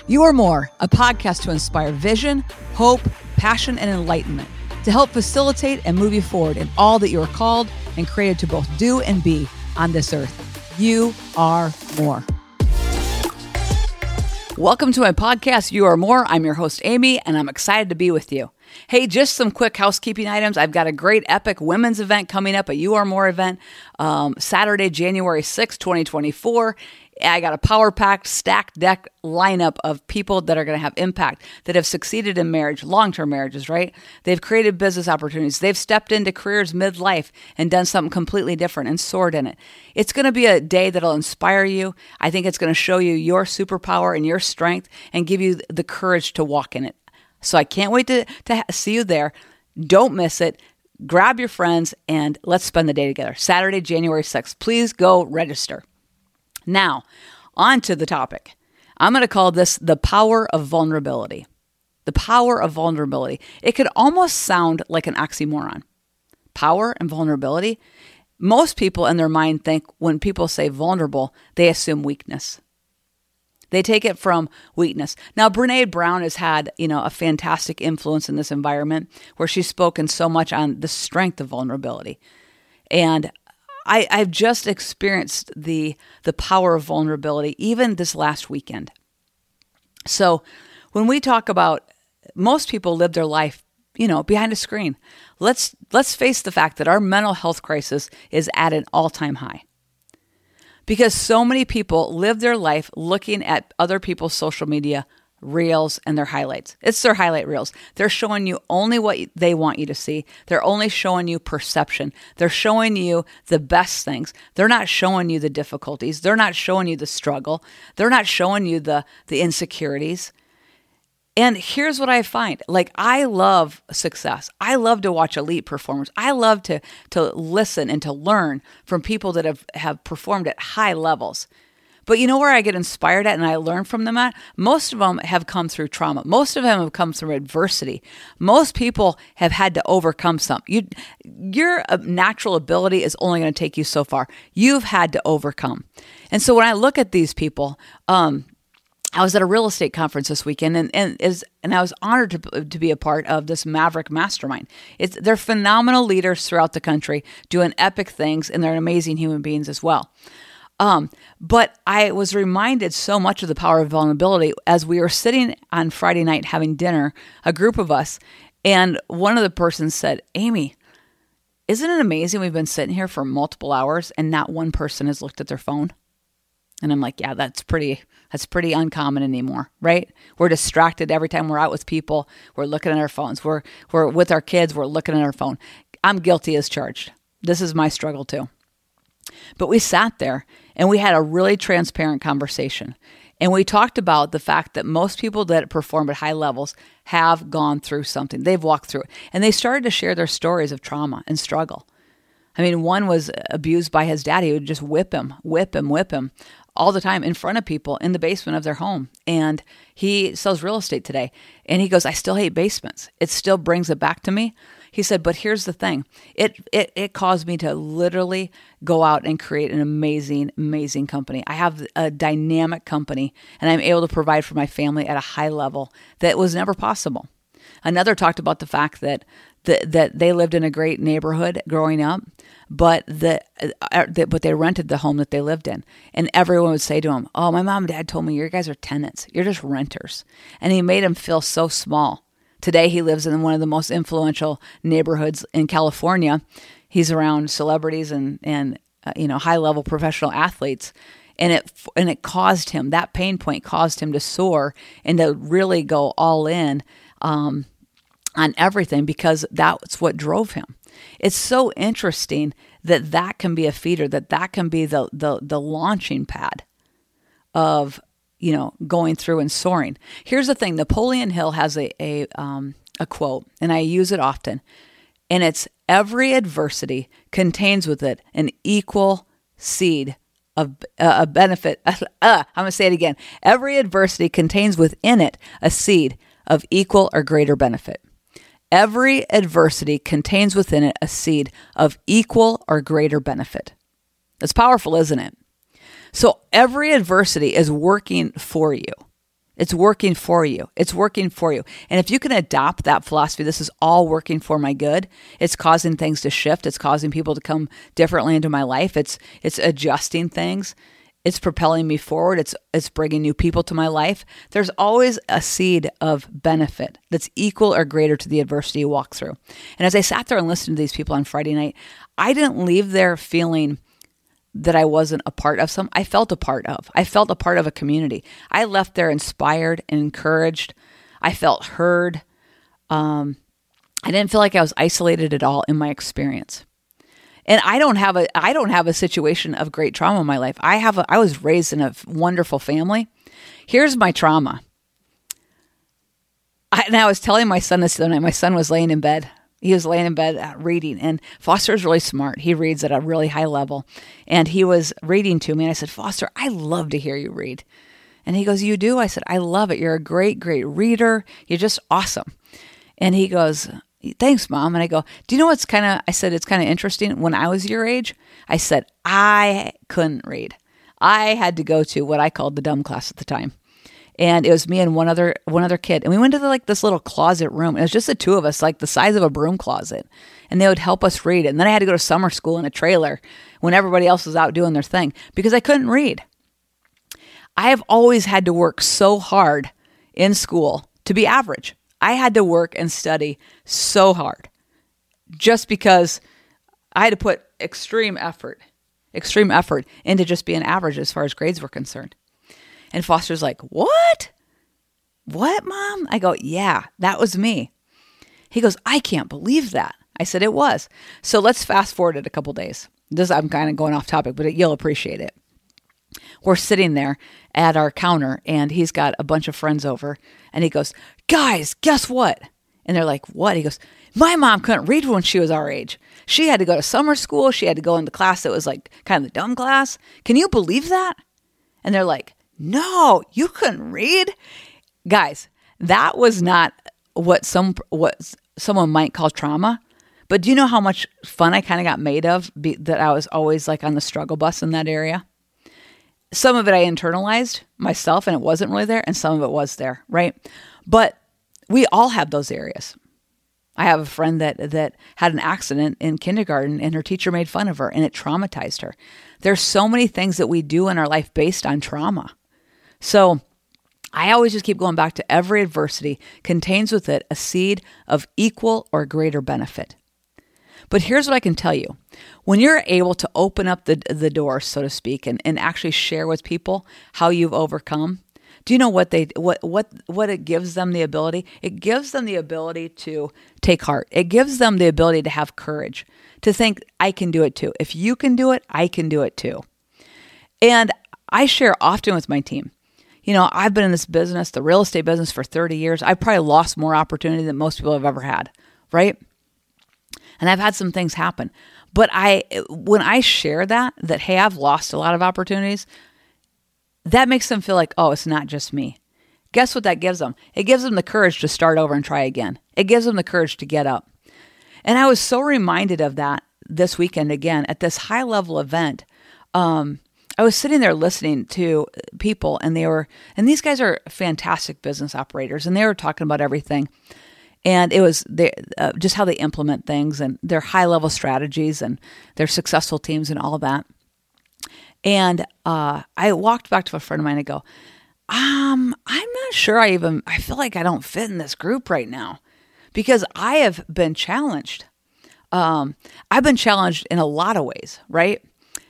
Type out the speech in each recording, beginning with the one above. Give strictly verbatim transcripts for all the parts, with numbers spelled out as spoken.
You Are More, a podcast to inspire vision, hope, passion, and enlightenment, to help facilitate and move you forward in all that you are called and created to both do and be on this earth. You are more. Welcome to my podcast, You Are More. I'm your host, Amy, and I'm excited to be with you. Hey, just some quick housekeeping items. I've got a great epic women's event coming up, a You Are More event, um, Saturday, January sixth, twenty twenty-four. I got a power-packed, stacked deck lineup of people that are going to have impact, that have succeeded in marriage, long-term marriages, right? They've created business opportunities. They've stepped into careers midlife and done something completely different and soared in it. It's going to be a day that'll inspire you. I think it's going to show you your superpower and your strength and give you the courage to walk in it. So I can't wait to, to see you there. Don't miss it. Grab your friends and let's spend the day together. Saturday, January sixth. Please go register. Now, on to the topic. I'm going to call this the power of vulnerability. The power of vulnerability. It could almost sound like an oxymoron. Power and vulnerability. Most people in their mind think when people say vulnerable, they assume weakness. They take it from weakness. Now, Brené Brown has had, you know, a fantastic influence in this environment where she's spoken so much on the strength of vulnerability. And I, I've just experienced the the power of vulnerability even this last weekend. So when we talk about most people live their life, you know, behind a screen, let's let's face the fact that our mental health crisis is at an all-time high. Because so many people live their life looking at other people's social media reels and their highlights. It's their highlight reels. They're showing you only what they want you to see. They're only showing you perception. They're showing you the best things. They're not showing you the difficulties. They're not showing you the struggle. They're not showing you the, the insecurities. And here's what I find. Like, I love success. I love to watch elite performers. I love to, to listen and to learn from people that have, have performed at high levels. But you know where I get inspired at and I learn from them at? Most of them have come through trauma. Most of them have come through adversity. Most people have had to overcome something. You, your natural ability is only going to take you so far. You've had to overcome. And so when I look at these people, um, I was at a real estate conference this weekend, and and is and I was honored to to be a part of this Maverick Mastermind. It's they're phenomenal leaders throughout the country, doing epic things, and they're amazing human beings as well. Um, but I was reminded so much of the power of vulnerability as we were sitting on Friday night having dinner, a group of us, and one of the persons said, "Amy, isn't it amazing we've been sitting here for multiple hours and not one person has looked at their phone?" And I'm like, yeah, that's pretty, that's pretty uncommon anymore, right? We're distracted every time we're out with people. We're looking at our phones. We're, we're with our kids. We're looking at our phone. I'm guilty as charged. This is my struggle too. But we sat there and we had a really transparent conversation. And we talked about the fact that most people that perform at high levels have gone through something. They've walked through it. And they started to share their stories of trauma and struggle. I mean, one was abused by his dad. He would just whip him, whip him, whip him all the time in front of people in the basement of their home. And he sells real estate today. And he goes, I still hate basements. It still brings it back to me. He said, but here's the thing. It, it, it caused me to literally go out and create an amazing, amazing company. I have a dynamic company and I'm able to provide for my family at a high level that was never possible. Another talked about the fact that the, that they lived in a great neighborhood growing up, but the, uh, the but they rented the home that they lived in, and everyone would say to him, "Oh, my mom and dad told me you guys are tenants. You're just renters," and he made him feel so small. Today, he lives in one of the most influential neighborhoods in California. He's around celebrities and and uh, you know high level professional athletes. And it and it caused him, that pain point caused him to soar and to really go all in um, on everything because that's what drove him. It's so interesting that that can be a feeder, that that can be the the, the launching pad of, you know, going through and soaring. Here's the thing. Napoleon Hill has a, a, um, a quote, and I use it often, and it's, every adversity contains with it an equal seed of uh, a benefit. Uh, I'm going to say it again. Every adversity contains within it a seed of equal or greater benefit. Every adversity contains within it a seed of equal or greater benefit. That's powerful, isn't it? So every adversity is working for you. It's working for you. It's working for you. And if you can adopt that philosophy, this is all working for my good. It's causing things to shift. It's causing people to come differently into my life. It's it's adjusting things. It's propelling me forward. It's it's bringing new people to my life. There's always a seed of benefit that's equal or greater to the adversity you walk through. And as I sat there and listened to these people on Friday night, I didn't leave there feeling that I wasn't a part of some. I felt a part of. I felt a part of a community. I left there inspired and encouraged. I felt heard. Um, I didn't feel like I was isolated at all in my experience. And I don't have a I don't have a situation of great trauma in my life. I have a, I was raised in a wonderful family. Here's my trauma. I, and I was telling my son this the other night. My son was laying in bed. He was laying in bed uh, reading, and Foster is really smart. He reads at a really high level, and he was reading to me, and I said, Foster, I love to hear you read. And he goes, you do? I said, I love it. You're a great, great reader. You're just awesome. And he goes, thanks, Mom. And I go, do you know what's kind of, I said, it's kind of interesting. When I was your age, I said, I couldn't read. I had to go to what I called the dumb class at the time. And it was me and one other one other kid. And we went to the, like this little closet room. And it was just the two of us, like the size of a broom closet. And they would help us read. And then I had to go to summer school in a trailer when everybody else was out doing their thing because I couldn't read. I have always had to work so hard in school to be average. I had to work and study so hard just because I had to put extreme effort, extreme effort into just being average as far as grades were concerned. And Foster's like, what? What, Mom? I go, yeah, that was me. He goes, I can't believe that. I said, it was. So let's fast forward it a couple days. This I'm kind of going off topic, but you'll appreciate it. We're sitting there at our counter, and he's got a bunch of friends over, and he goes, guys, guess what? And they're like, what? He goes, my mom couldn't read when she was our age. She had to go to summer school. She had to go into class that was like kind of the dumb class. Can you believe that? And they're like, no, you couldn't read. Guys, that was not what some what someone might call trauma. But do you know how much fun I kind of got made of be, that I was always like on the struggle bus in that area? Some of it I internalized myself and it wasn't really there, and some of it was there, right? But we all have those areas. I have a friend that that had an accident in kindergarten and her teacher made fun of her and it traumatized her. There's so many things that we do in our life based on trauma. So I always just keep going back to every adversity contains with it a seed of equal or greater benefit. But here's what I can tell you. When you're able to open up the the door, so to speak, and, and actually share with people how you've overcome, do you know what they what what what it gives them the ability? It gives them the ability to take heart. It gives them the ability to have courage, to think, I can do it too. If you can do it, I can do it too. And I share often with my team. You know, I've been in this business, the real estate business, for thirty years. I've probably lost more opportunity than most people have ever had, right? And I've had some things happen. But I, when I share that, that, hey, I've lost a lot of opportunities, that makes them feel like, oh, it's not just me. Guess what that gives them? It gives them the courage to start over and try again. It gives them the courage to get up. And I was so reminded of that this weekend again at this high-level event. Um, I was sitting there listening to people, and they were, and these guys are fantastic business operators, and they were talking about everything. And it was they, uh, just how they implement things and their high-level strategies and their successful teams and all of that. And uh, I walked back to a friend of mine and I go, um, I'm not sure I even, I feel like I don't fit in this group right now because I have been challenged. Um, I've been challenged in a lot of ways, right?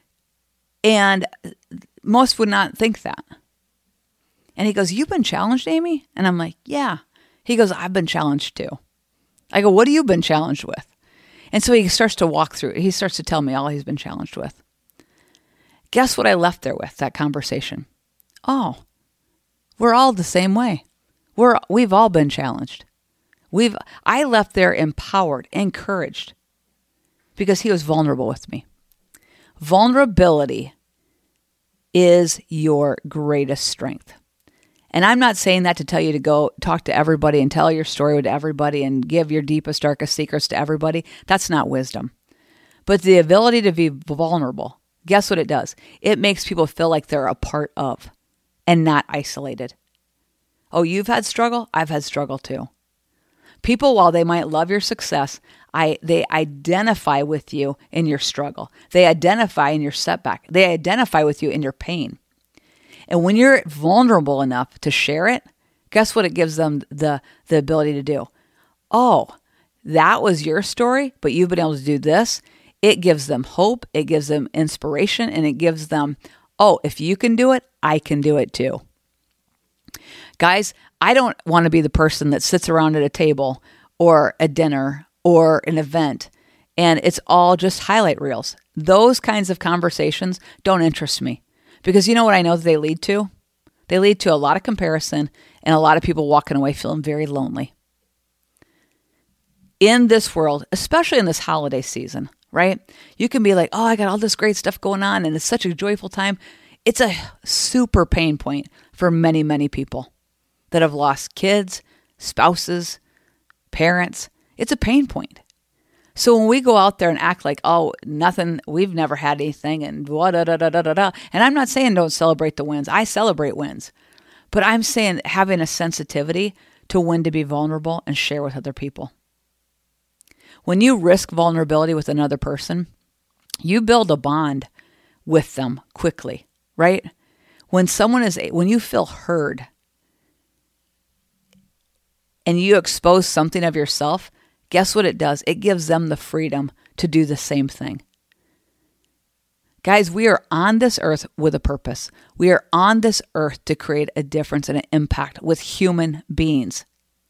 And most would not think that. And he goes, you've been challenged, Amy? And I'm like, yeah. He goes, I've been challenged too. I go, what have you been challenged with? And so he starts to walk through, he starts to tell me all he's been challenged with. Guess what I left there with, that conversation? Oh, we're all the same way. We're, we've all been challenged. We've, I left there empowered, encouraged, because he was vulnerable with me. Vulnerability is your greatest strength. And I'm not saying that to tell you to go talk to everybody and tell your story to everybody and give your deepest, darkest secrets to everybody. That's not wisdom. But the ability to be vulnerable, guess what it does? It makes people feel like they're a part of and not isolated. Oh, you've had struggle? I've had struggle too. People, while they might love your success, I they identify with you in your struggle. They identify in your setback. They identify with you in your pain. And when you're vulnerable enough to share it, guess what it gives them the, the ability to do? Oh, that was your story, but you've been able to do this. It gives them hope. It gives them inspiration, and it gives them, oh, if you can do it, I can do it too. Guys, I don't want to be the person that sits around at a table or a dinner or an event and it's all just highlight reels. Those kinds of conversations don't interest me because you know what I know that they lead to? They lead to a lot of comparison and a lot of people walking away feeling very lonely. In this world, especially in this holiday season, right? You can be like, oh, I got all this great stuff going on and it's such a joyful time. It's a super pain point for many, many people that have lost kids, spouses, parents. It's a pain point. So when we go out there and act like, oh, nothing, we've never had anything and da da da da da da, and I'm not saying don't celebrate the wins. I celebrate wins. But I'm saying having a sensitivity to when to be vulnerable and share with other people. When you risk vulnerability with another person, you build a bond with them quickly, right? When someone is, when you feel heard and you expose something of yourself, guess what it does? It gives them the freedom to do the same thing. Guys, we are on this earth with a purpose. We are on this earth to create a difference and an impact with human beings.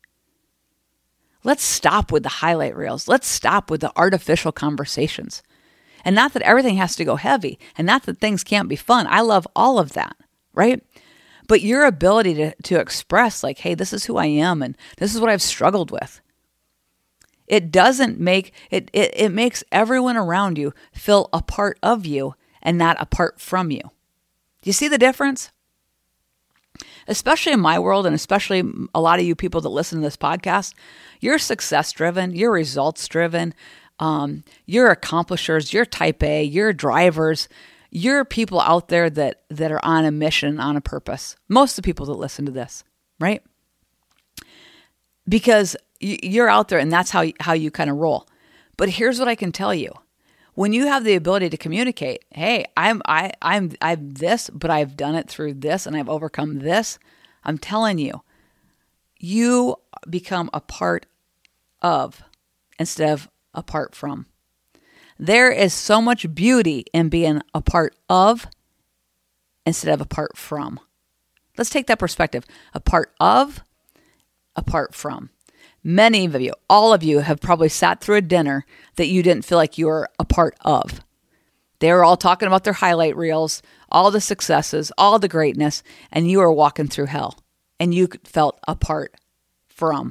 Let's stop with the highlight reels. Let's stop with the artificial conversations. And not that everything has to go heavy, and not that things can't be fun. I love all of that, right? But your ability to, to express like, hey, this is who I am, and this is what I've struggled with. It doesn't make, it, it, it makes everyone around you feel a part of you and not apart from you. Do you see the difference? Especially in my world, and especially a lot of you people that listen to this podcast, you're success-driven, you're results-driven, um, you're accomplishers, you're type A, you're drivers, you're people out there that, that are on a mission, on a purpose. Most of the people that listen to this, right? Because you're out there and that's how you, how you kind of roll. But here's what I can tell you. When you have the ability to communicate, hey, I'm I I'm I'm this, but I've done it through this and I've overcome this. I'm telling you, you become a part of instead of apart from. There is so much beauty in being a part of instead of apart from. Let's take that perspective. A part of, apart from. Many of you, all of you have probably sat through a dinner that you didn't feel like you were a part of. They were all talking about their highlight reels, all the successes, all the greatness, and you were walking through hell and you felt apart from.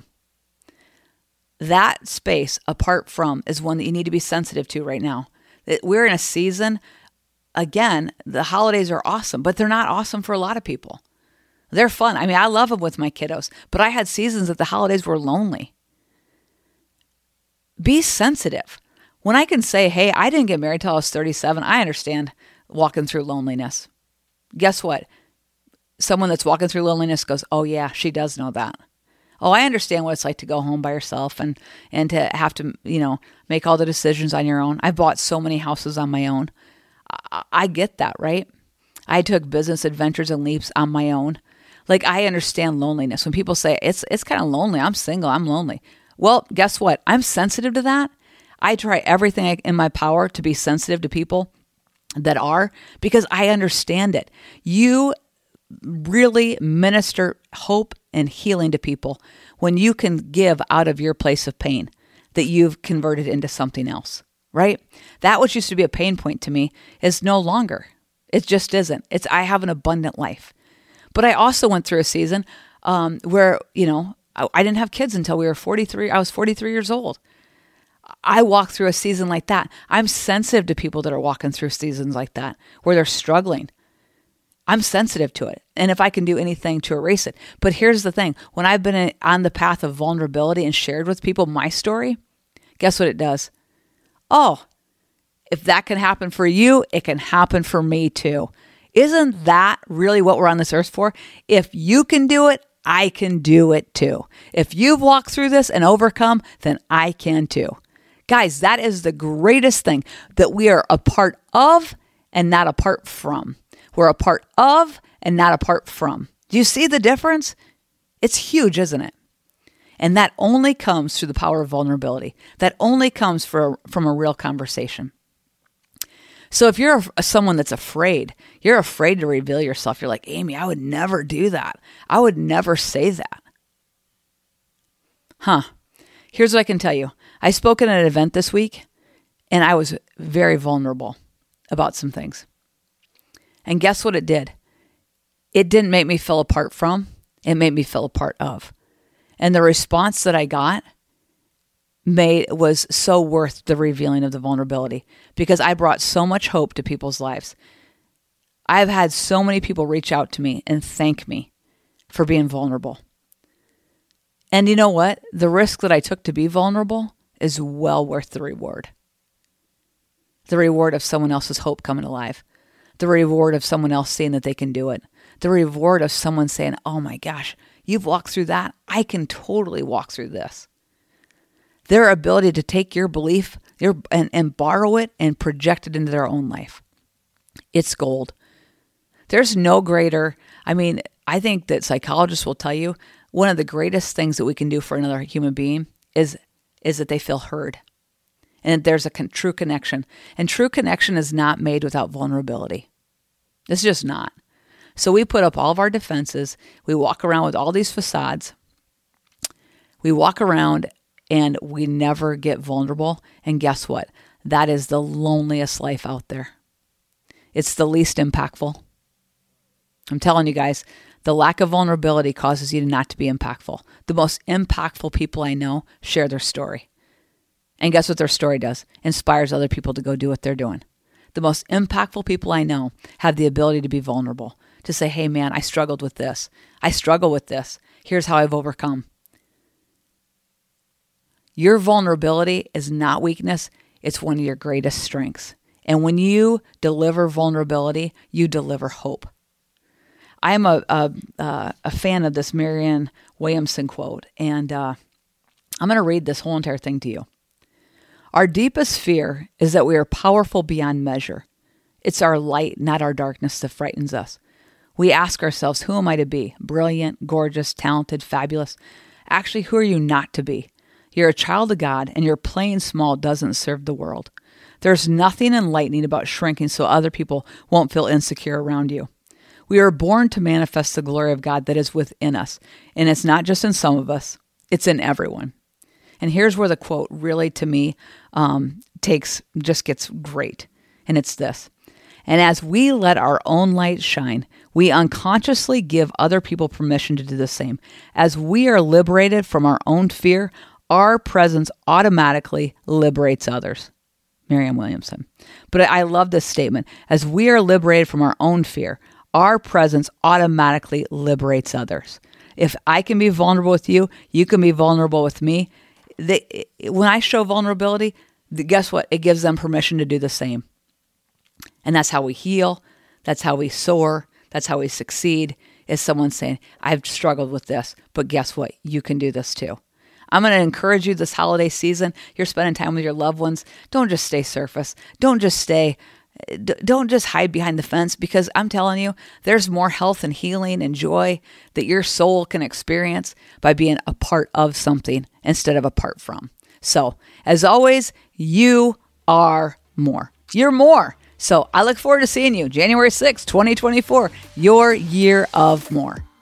That space apart from is one that you need to be sensitive to right now. We're in a season, again, the holidays are awesome, but they're not awesome for a lot of people. They're fun. I mean, I love them with my kiddos, but I had seasons that the holidays were lonely. Be sensitive. When I can say, hey, I didn't get married till I was thirty-seven, I understand walking through loneliness. Guess what? Someone that's walking through loneliness goes, oh yeah, she does know that. Oh, I understand what it's like to go home by yourself and, and to have to, you know, make all the decisions on your own. I bought so many houses on my own. I, I get that, right? I took business adventures and leaps on my own. Like, I understand loneliness. When people say, it's it's kind of lonely, I'm single, I'm lonely. Well, guess what? I'm sensitive to that. I try everything in my power to be sensitive to people that are, because I understand it. You really minister hope and healing to people when you can give out of your place of pain that you've converted into something else, right? That which used to be a pain point to me is no longer. It just isn't. It's I have an abundant life. But I also went through a season um, where, you know, I, I didn't have kids until we were forty-three. I was forty-three years old. I walked through a season like that. I'm sensitive to people that are walking through seasons like that, where they're struggling. I'm sensitive to it. And if I can do anything to erase it. But here's the thing. When I've been on the path of vulnerability and shared with people my story, guess what it does? Oh, if that can happen for you, it can happen for me too. Isn't that really what we're on this earth for? If you can do it, I can do it too. If you've walked through this and overcome, then I can too. Guys, that is the greatest thing, that we are a part of and not apart from. We're a part of and not apart from. Do you see the difference? It's huge, isn't it? And that only comes through the power of vulnerability. That only comes for, from a real conversation. So if you're a, someone that's afraid, you're afraid to reveal yourself. You're like, Amy, I would never do that. I would never say that. Huh. Here's what I can tell you. I spoke at an event this week, and I was very vulnerable about some things. And guess what it did? It didn't make me feel apart from. It made me feel a part of. And the response that I got made was so worth the revealing of the vulnerability, because I brought so much hope to people's lives. I've had so many people reach out to me and thank me for being vulnerable. And you know what? The risk that I took to be vulnerable is well worth the reward. The reward of someone else's hope coming alive. The reward of someone else seeing that they can do it. The reward of someone saying, oh my gosh, you've walked through that. I can totally walk through this. Their ability to take your belief your, and, and borrow it and project it into their own life. It's gold. There's no greater, I mean, I think that psychologists will tell you one of the greatest things that we can do for another human being is, is that they feel heard. And there's a con- true connection. And true connection is not made without vulnerability. It's just not. So we put up all of our defenses. We walk around with all these facades. We walk around and we never get vulnerable. And guess what? That is the loneliest life out there. It's the least impactful. I'm telling you guys, the lack of vulnerability causes you not to be impactful. The most impactful people I know share their story. And guess what their story does? Inspires other people to go do what they're doing. The most impactful people I know have the ability to be vulnerable. To say, hey man, I struggled with this. I struggle with this. Here's how I've overcome. Your vulnerability is not weakness. It's one of your greatest strengths. And when you deliver vulnerability, you deliver hope. I'm a a, uh, a fan of this Marianne Williamson quote, and uh, I'm going to read this whole entire thing to you. Our deepest fear is that we are powerful beyond measure. It's our light, not our darkness, that frightens us. We ask ourselves, who am I to be? Brilliant, gorgeous, talented, fabulous. Actually, who are you not to be? You're a child of God, and your playing small doesn't serve the world. There's nothing enlightening about shrinking so other people won't feel insecure around you. We are born to manifest the glory of God that is within us, and it's not just in some of us, it's in everyone. And here's where the quote really, to me, um, takes, just gets great. And it's this. And as we let our own light shine, we unconsciously give other people permission to do the same. As we are liberated from our own fear, our presence automatically liberates others. Marianne Williamson. But I love this statement. As we are liberated from our own fear, our presence automatically liberates others. If I can be vulnerable with you, you can be vulnerable with me. They, when I show vulnerability, guess what? It gives them permission to do the same. And that's how we heal. That's how we soar. That's how we succeed. Is someone saying, I've struggled with this, but guess what? You can do this too. I'm going to encourage you this holiday season. You're spending time with your loved ones. Don't just stay surface. Don't just stay, don't just hide behind the fence, because I'm telling you, there's more health and healing and joy that your soul can experience by being a part of something instead of apart from. So as always, you are more. You're more. So I look forward to seeing you January sixth, twenty twenty-four, your year of more.